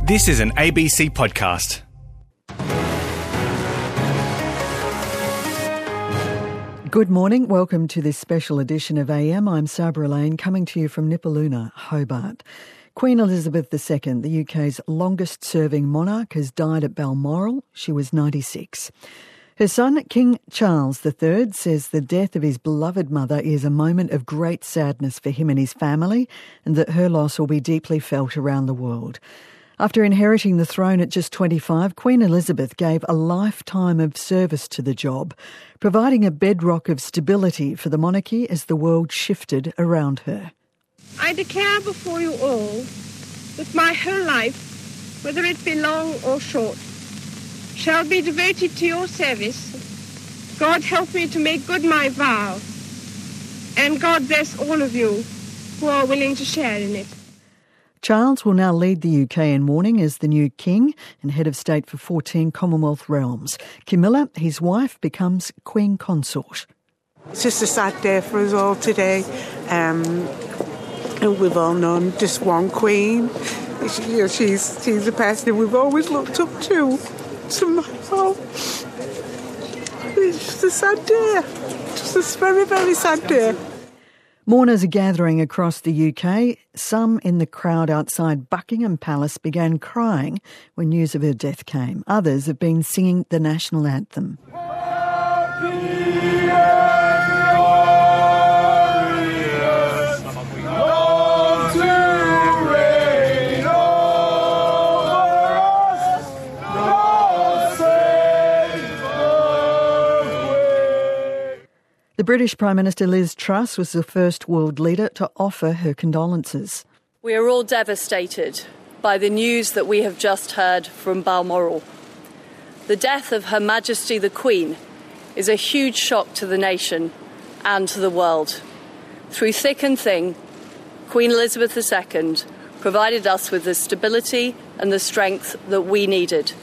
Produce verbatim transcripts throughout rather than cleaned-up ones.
This is an A B C podcast. Good morning. Welcome to this special edition of A M. I'm Sabra Lane, coming to you from Nipaluna, Hobart. Queen Elizabeth the Second, the U K's longest-serving monarch, has died at Balmoral. She was ninety-six. Her son, King Charles the Third, says the death of his beloved mother is a moment of great sadness for him and his family, and that her loss will be deeply felt around the world. After inheriting the throne at just twenty-five, Queen Elizabeth gave a lifetime of service to the job, providing a bedrock of stability for the monarchy as the world shifted around her. I declare before you all that my whole life, whether it be long or short, shall be devoted to your service. God help me to make good my vow, and God bless all of you who are willing to share in it. Charles will now lead the U K in mourning as the new king and head of state for fourteen Commonwealth realms. Camilla, his wife, becomes Queen Consort. It's just a sad day for us all today. Um, and we've all known just one queen. She, you know, she's she's the person we've always looked up to. Somehow, it's just a sad day. Just a very, very sad day. Mourners are gathering across the U K. Some in the crowd outside Buckingham Palace began crying when news of her death came. Others have been singing the national anthem. The British Prime Minister Liz Truss was the first world leader to offer her condolences. We are all devastated by the news that we have just heard from Balmoral. The death of Her Majesty the Queen is a huge shock to the nation and to the world. Through thick and thin, Queen Elizabeth the Second provided us with the stability and the strength that we needed.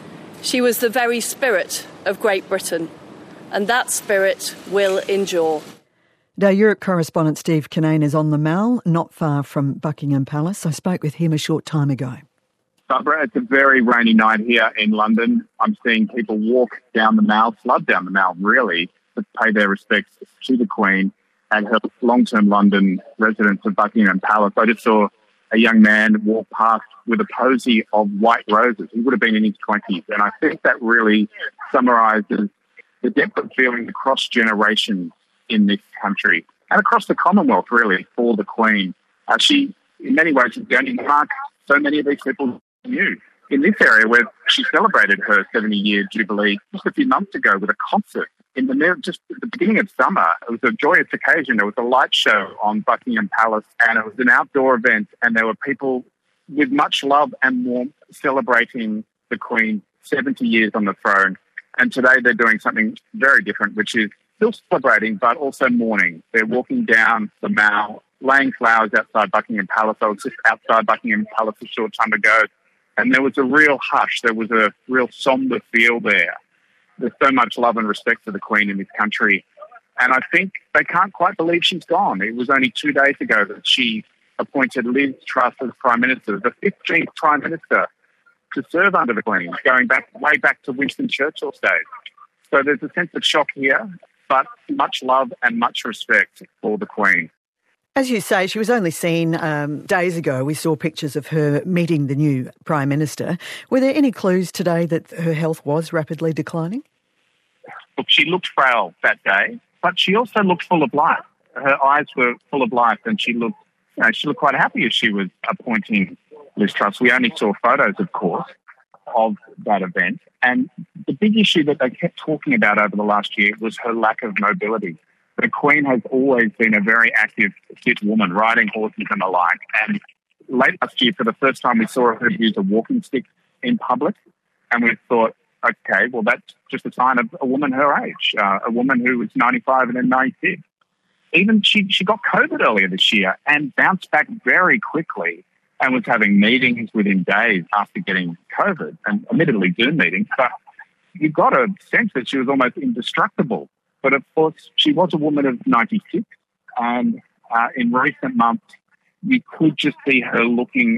She was the very spirit of Great Britain, and that spirit will endure. Our Europe correspondent Steve Kinane is on the Mall, not far from Buckingham Palace. I spoke with him a short time ago. Barbara, it's a very rainy night here in London. I'm seeing people walk down the Mall, flood down the Mall, really, to pay their respects to the Queen and her long-term London residence of Buckingham Palace. I just saw a young man walk past with a posy of white roses. He would have been in his twenties, and I think that really summarises the depth of feeling across generations in this country and across the Commonwealth, really, for the Queen. Uh, she, in many ways, is the only monarch so many of these people knew. In this area where she celebrated her seventy-year jubilee just a few months ago with a concert in the middle, just at the beginning of summer. It was a joyous occasion. There was a light show on Buckingham Palace, and it was an outdoor event, and there were people with much love and warmth celebrating the Queen, seventy years on the throne. And today they're doing something very different, which is still celebrating, but also mourning. They're walking down the Mall, laying flowers outside Buckingham Palace. I was just outside Buckingham Palace a short time ago, and there was a real hush. There was a real sombre feel there. There's so much love and respect for the Queen in this country. And I think they can't quite believe she's gone. It was only two days ago that she appointed Liz Truss as Prime Minister, the fifteenth Prime Minister to serve under the Queen, going back way back to Winston Churchill's days. So there's a sense of shock here, but much love and much respect for the Queen. As you say, she was only seen um, days ago. We saw pictures of her meeting the new Prime Minister. Were there any clues today that her health was rapidly declining? Look, she looked frail that day, but she also looked full of life. Her eyes were full of life, and she looked, you know, she looked quite happy as she was appointing Liz Truss. We only saw photos, of course, of that event. And the big issue that they kept talking about over the last year was her lack of mobility. The Queen has always been a very active, fit woman, riding horses and the like. And late last year, for the first time, we saw her use a walking stick in public. And we thought, okay, well, that's just a sign of a woman her age, uh, a woman who was ninety-five and then ninety-six. Even she, she got COVID earlier this year and bounced back very quickly and was having meetings within days after getting COVID, and admittedly Zoom meetings, but you got a sense that she was almost indestructible. But of course, she was a woman of ninety-six, and uh, in recent months, you could just see her looking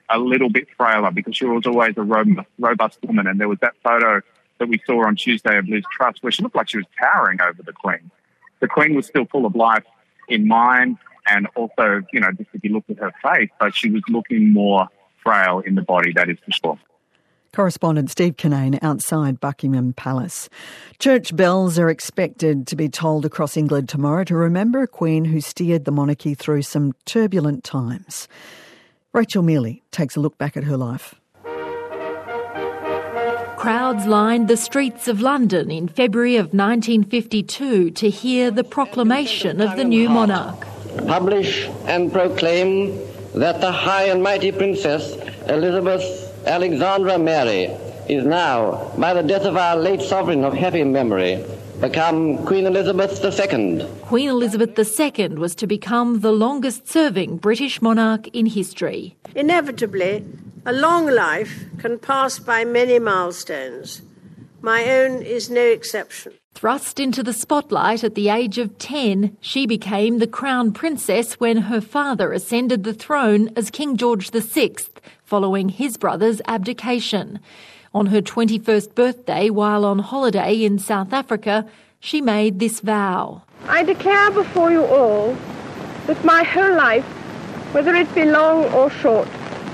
a little bit frailer because she was always a ro- robust woman. And there was that photo that we saw on Tuesday of Liz Truss where she looked like she was towering over the Queen. The Queen was still full of life in mind, and also, you know, just if you looked at her face, but she was looking more frail in the body, that is for sure. Correspondent Steve Kinane outside Buckingham Palace. Church bells are expected to be tolled across England tomorrow to remember a Queen who steered the monarchy through some turbulent times. Rachel Mealy takes a look back at her life. Crowds lined the streets of London in February of nineteen fifty-two to hear the proclamation of the new monarch. Publish and proclaim that the High and Mighty Princess Elizabeth Alexandra Mary is now, by the death of our late sovereign of happy memory, become Queen Elizabeth the Second. Queen Elizabeth the Second was to become the longest-serving British monarch in history. Inevitably, a long life can pass by many milestones. My own is no exception. Thrust into the spotlight at the age of ten, she became the crown princess when her father ascended the throne as King George the Sixth, following his brother's abdication. On her twenty-first birthday, while on holiday in South Africa, she made this vow. I declare before you all that my whole life, whether it be long or short,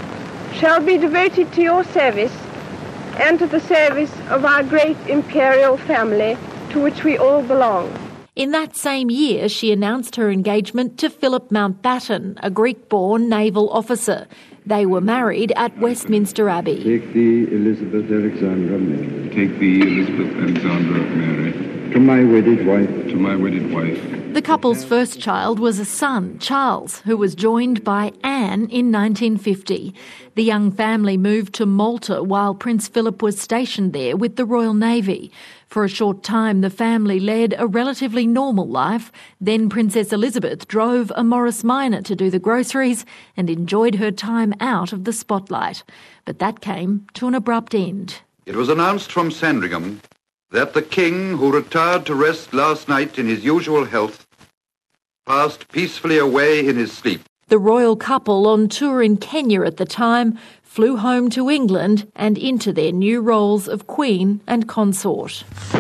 shall be devoted to your service and to the service of our great imperial family, to which we all belong. In that same year, she announced her engagement to Philip Mountbatten, a Greek-born naval officer. They were married at Westminster Abbey. Take thee, Elizabeth Alexandra Mary. Take thee, Elizabeth Alexandra Mary. To my wedded wife. To my wedded wife. The couple's first child was a son, Charles, who was joined by Anne in nineteen fifty. The young family moved to Malta while Prince Philip was stationed there with the Royal Navy. For a short time, the family led a relatively normal life. Then Princess Elizabeth drove a Morris Minor to do the groceries and enjoyed her time out of the spotlight. But that came to an abrupt end. It was announced from Sandringham that the King, who retired to rest last night in his usual health, passed peacefully away in his sleep. The royal couple, on tour in Kenya at the time, flew home to England and into their new roles of Queen and Consort.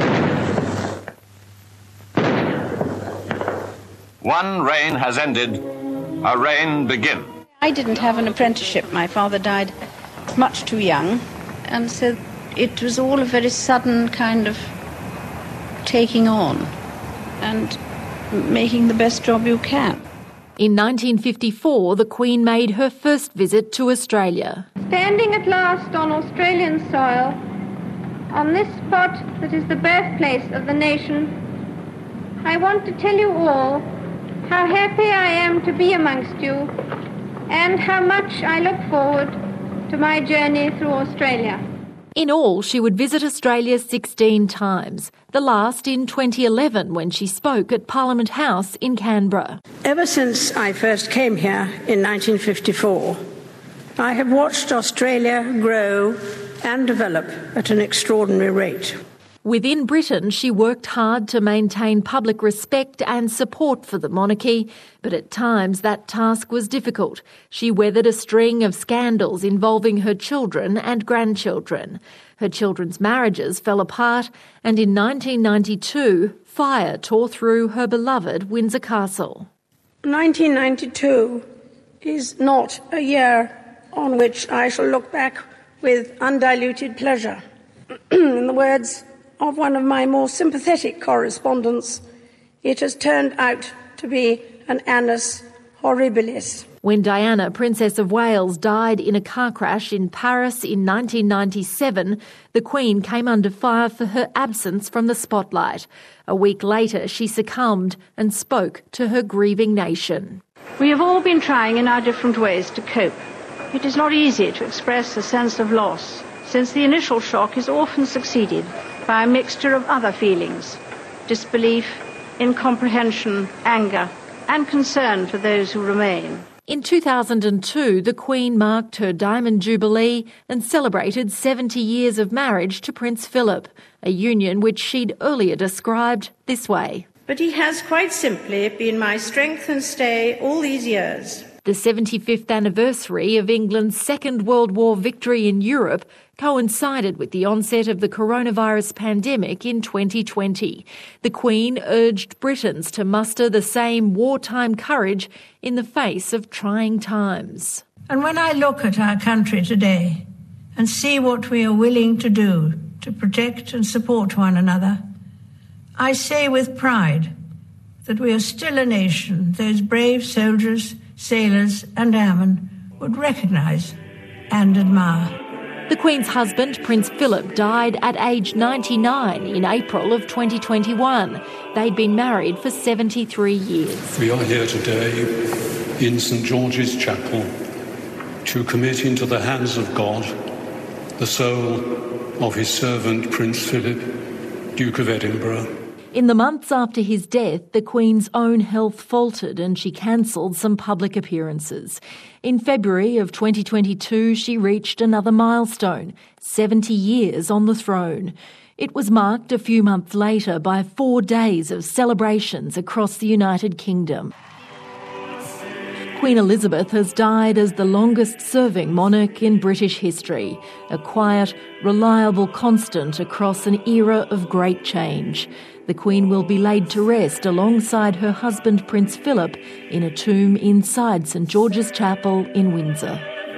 One reign has ended, a reign begins. I didn't have an apprenticeship. My father died much too young, and so it was all a very sudden kind of taking on and making the best job you can. In nineteen fifty-four, the Queen made her first visit to Australia. Standing at last on Australian soil, on this spot that is the birthplace of the nation, I want to tell you all how happy I am to be amongst you and how much I look forward to my journey through Australia. In all, she would visit Australia sixteen times, the last in twenty eleven when she spoke at Parliament House in Canberra. Ever since I first came here in nineteen fifty-four, I have watched Australia grow and develop at an extraordinary rate. Within Britain, she worked hard to maintain public respect and support for the monarchy, but at times that task was difficult. She weathered a string of scandals involving her children and grandchildren. Her children's marriages fell apart, and in nineteen ninety-two, fire tore through her beloved Windsor Castle. nineteen ninety-two is not a year on which I shall look back with undiluted pleasure. In the words of one of my more sympathetic correspondents, it has turned out to be an annus horribilis. When Diana, Princess of Wales, died in a car crash in Paris in nineteen ninety-seven, the Queen came under fire for her absence from the spotlight. A week later, she succumbed and spoke to her grieving nation. We have all been trying in our different ways to cope. It is not easy to express a sense of loss, since the initial shock is often succeeded by a mixture of other feelings: disbelief, incomprehension, anger, and concern for those who remain. In two thousand two, the Queen marked her Diamond Jubilee and celebrated seventy years of marriage to Prince Philip, a union which she'd earlier described this way. But he has quite simply been my strength and stay all these years. The seventy-fifth anniversary of England's Second World War victory in Europe coincided with the onset of the coronavirus pandemic in twenty twenty. The Queen urged Britons to muster the same wartime courage in the face of trying times. And when I look at our country today and see what we are willing to do to protect and support one another, I say with pride that we are still a nation those brave soldiers, sailors and airmen would recognise and admire. The Queen's husband, Prince Philip, died at age ninety-nine in April of twenty twenty-one. They'd been married for seventy-three years. We are here today in St George's Chapel to commit into the hands of God the soul of his servant Prince Philip, Duke of Edinburgh. In the months after his death, the Queen's own health faltered and she cancelled some public appearances. In February of twenty twenty-two, she reached another milestone, seventy years on the throne. It was marked a few months later by four days of celebrations across the United Kingdom. Queen Elizabeth has died as the longest-serving monarch in British history, a quiet, reliable constant across an era of great change. The Queen will be laid to rest alongside her husband Prince Philip in a tomb inside St George's Chapel in Windsor.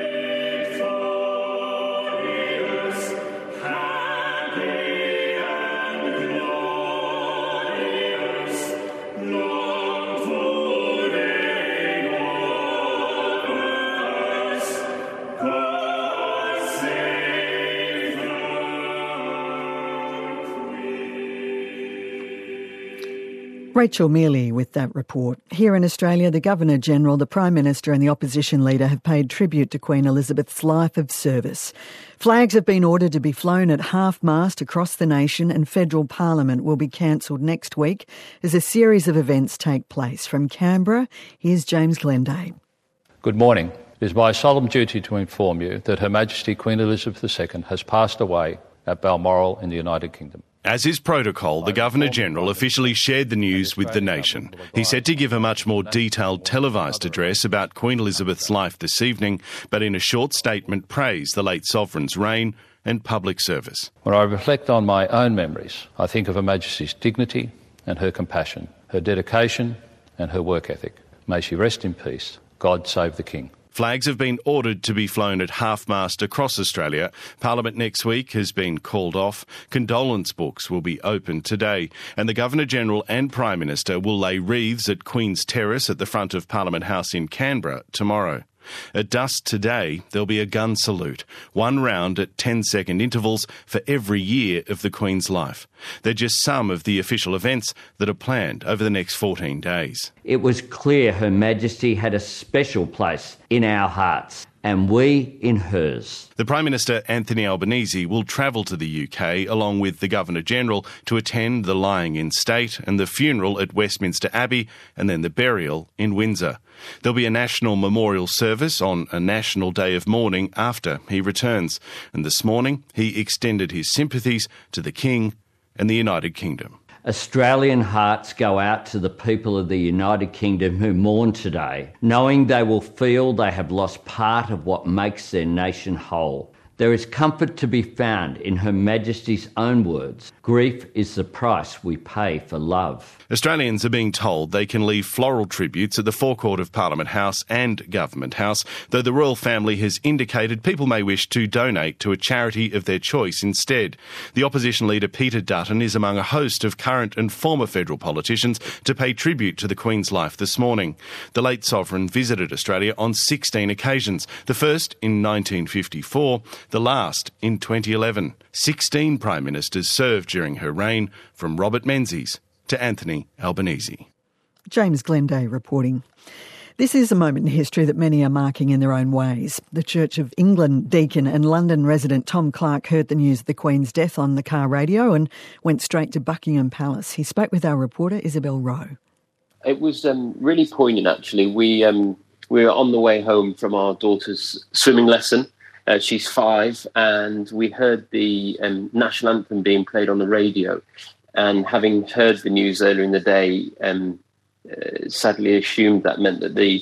Rachel Mealy with that report. Here in Australia, the Governor-General, the Prime Minister and the Opposition Leader have paid tribute to Queen Elizabeth's life of service. Flags have been ordered to be flown at half-mast across the nation and federal Parliament will be cancelled next week as a series of events take place. From Canberra, here's James Glenday. Good morning. It is my solemn duty to inform you that Her Majesty Queen Elizabeth the Second has passed away at Balmoral in the United Kingdom. As is protocol, the Governor-General officially shared the news with the nation. He said to give a much more detailed televised address about Queen Elizabeth's life this evening, but in a short statement praised the late Sovereign's reign and public service. When I reflect on my own memories, I think of Her Majesty's dignity and her compassion, her dedication and her work ethic. May she rest in peace. God save the King. Flags have been ordered to be flown at half-mast across Australia. Parliament next week has been called off. Condolence books will be opened today. And the Governor-General and Prime Minister will lay wreaths at Queen's Terrace at the front of Parliament House in Canberra tomorrow. At dusk today, there'll be a gun salute, one round at ten-second intervals for every year of the Queen's life. They're just some of the official events that are planned over the next fourteen days. It was clear Her Majesty had a special place in our hearts, and we in hers. The Prime Minister, Anthony Albanese, will travel to the U K along with the Governor-General to attend the lying in state and the funeral at Westminster Abbey and then the burial in Windsor. There'll be a national memorial service on a national day of mourning after he returns. And this morning, he extended his sympathies to the King and the United Kingdom. Australian hearts go out to the people of the United Kingdom who mourn today, knowing they will feel they have lost part of what makes their nation whole. There is comfort to be found in Her Majesty's own words. Grief is the price we pay for love. Australians are being told they can leave floral tributes at the forecourt of Parliament House and Government House, though the royal family has indicated people may wish to donate to a charity of their choice instead. The opposition leader Peter Dutton is among a host of current and former federal politicians to pay tribute to the Queen's life this morning. The late sovereign visited Australia on sixteen occasions, the first in nineteen fifty-four, the last in twenty eleven. Sixteen Prime Ministers served during her reign, from Robert Menzies to Anthony Albanese. James Glenday reporting. This is a moment in history that many are marking in their own ways. The Church of England deacon and London resident Tom Clark heard the news of the Queen's death on the car radio and went straight to Buckingham Palace. He spoke with our reporter Isabel Rowe. It was um, really poignant, actually. We, um, we were on the way home from our daughter's swimming lesson. Uh, she's five, and we heard the um, national anthem being played on the radio. And having heard the news earlier in the day, um, uh, sadly assumed that meant that the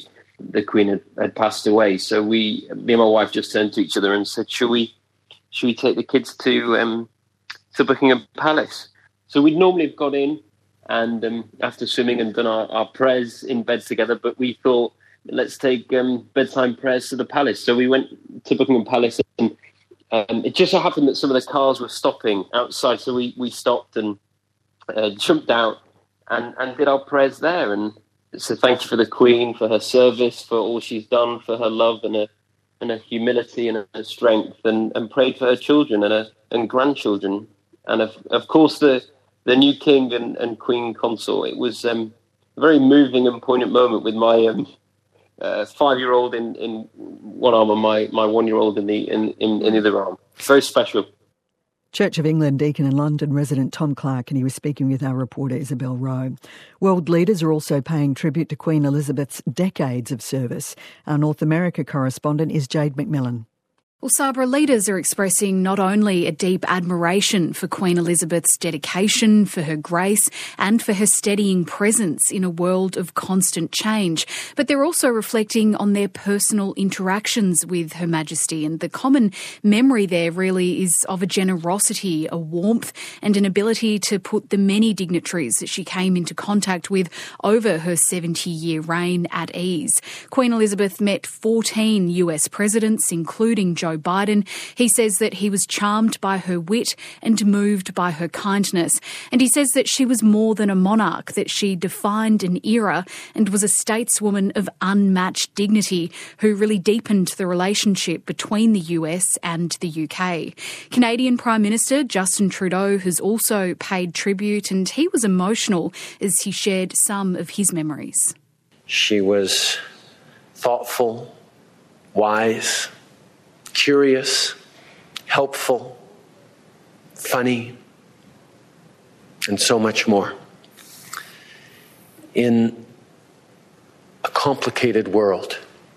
the Queen had, had passed away. So we, me and my wife, just turned to each other and said, "Should we, should we take the kids to um, to Buckingham Palace?" So we'd normally have got in and um, after swimming and done our, our prayers in bed together, but we thought, let's take um, bedtime prayers to the palace. So we went to Buckingham Palace, and um, it just so happened that some of the cars were stopping outside. So we, we stopped and uh, jumped out and, and did our prayers there. And so thank you for the Queen, for her service, for all she's done, for her love and her, and her humility and her strength, and, and prayed for her children and her and grandchildren. And of, of course, the, the new King and, and Queen Consort. It was um, a very moving and poignant moment with my um, uh, five-year-old in, in one arm and my, my one-year-old in the in, in, in the other arm. Very special. Church of England deacon and London resident Tom Clark, and he was speaking with our reporter Isabel Rowe. World leaders are also paying tribute to Queen Elizabeth's decades of service. Our North America correspondent is Jade McMillan. Well, Sabra, leaders are expressing not only a deep admiration for Queen Elizabeth's dedication, for her grace and for her steadying presence in a world of constant change, but they're also reflecting on their personal interactions with Her Majesty. And the common memory there really is of a generosity, a warmth and an ability to put the many dignitaries that she came into contact with over her seventy-year reign at ease. Queen Elizabeth met fourteen U S presidents, including Joe Biden. He says that he was charmed by her wit and moved by her kindness. And he says that she was more than a monarch, that she defined an era and was a stateswoman of unmatched dignity who really deepened the relationship between the U S and the U K. Canadian Prime Minister Justin Trudeau has also paid tribute, and he was emotional as he shared some of his memories. She was thoughtful, wise, curious, helpful, funny, and so much more. In a complicated world,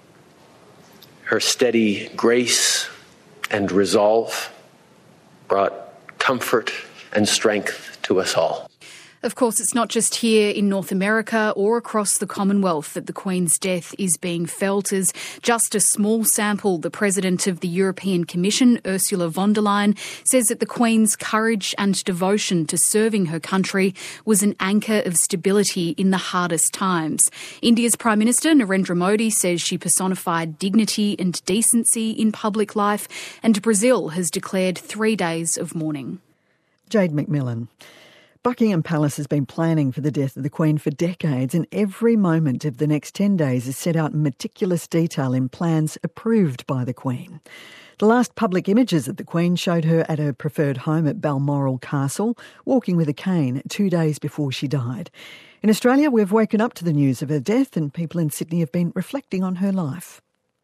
her steady grace and resolve brought comfort and strength to us all. Of course, it's not just here in North America or across the Commonwealth that the Queen's death is being felt. As just a small sample, the President of the European Commission, Ursula von der Leyen, says that the Queen's courage and devotion to serving her country was an anchor of stability in the hardest times. India's Prime Minister, Narendra Modi, says she personified dignity and decency in public life, and Brazil has declared three days of mourning. Jade McMillan. Buckingham Palace has been planning for the death of the Queen for decades, and every moment of the next ten days is set out in meticulous detail in plans approved by the Queen. The last public images of the Queen showed her at her preferred home at Balmoral Castle, walking with a cane two days before she died. In Australia, we've woken up to the news of her death, and people in Sydney have been reflecting on her life.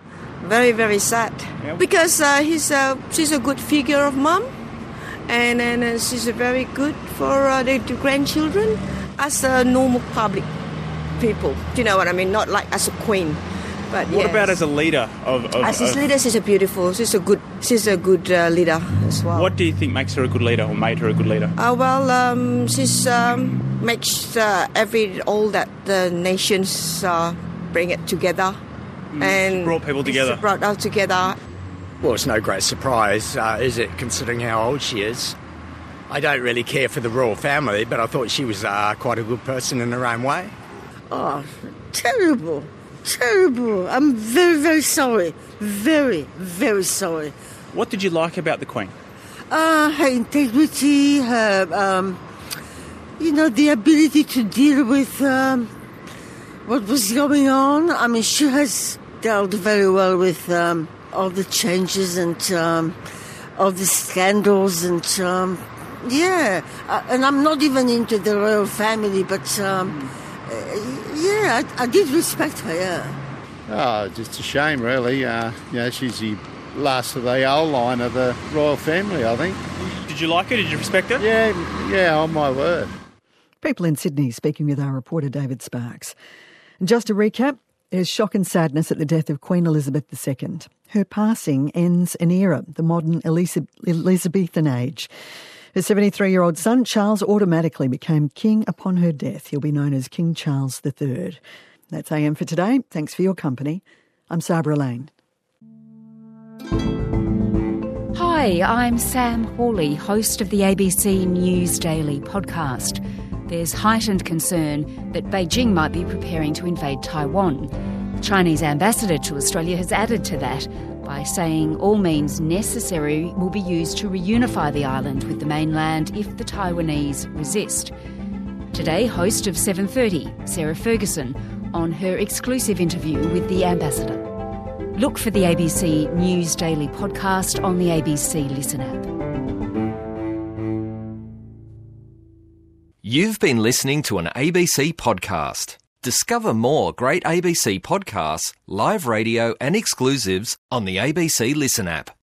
Very, very sad. Yep. Because uh, he's a, she's a good figure of mum. And, and uh, she's very good for uh, the, the grandchildren as a normal public people. Do you know what I mean? Not like as a queen. But what yes. about as a leader of? of as his of... leader, she's a beautiful. She's a good. She's a good uh, leader as well. What do you think makes her a good leader, or made her a good leader? Uh, well, um, she's um, makes uh, every all that the nations uh, bring it together, mm, and she brought people together. She brought us together. Well, it's no great surprise, uh, is it, considering how old she is? I don't really care for the royal family, but I thought she was uh, quite a good person in her own way. Oh, terrible, terrible. I'm very, very sorry. Very, very sorry. What did you like about the Queen? Uh, her integrity, her, um, you know, the ability to deal with um, what was going on. I mean, she has dealt very well with... Um, all the changes and um, all the scandals and um, yeah, uh, and I'm not even into the royal family, but um, uh, yeah, I, I did respect her. Yeah. Oh, just a shame, really. Uh, you know, she's the last of the old line of the royal family, I think. Did you like her? Did you respect her? Yeah, yeah, on my word. People in Sydney speaking with our reporter David Sparks. And just to recap. There's shock and sadness at the death of Queen Elizabeth the Second. Her passing ends an era, the modern Elizabethan age. Her seventy-three-year-old son, Charles, automatically became king upon her death. He'll be known as King Charles the Third. That's A M for today. Thanks for your company. I'm Sabra Lane. Hi, I'm Sam Hawley, host of the A B C News Daily podcast. There's heightened concern that Beijing might be preparing to invade Taiwan. The Chinese ambassador to Australia has added to that by saying all means necessary will be used to reunify the island with the mainland if the Taiwanese resist. Today, host of seven thirty, Sarah Ferguson, on her exclusive interview with the ambassador. Look for the A B C News Daily podcast on the A B C Listen app. You've been listening to an A B C podcast. Discover more great A B C podcasts, live radio and exclusives on the A B C Listen app.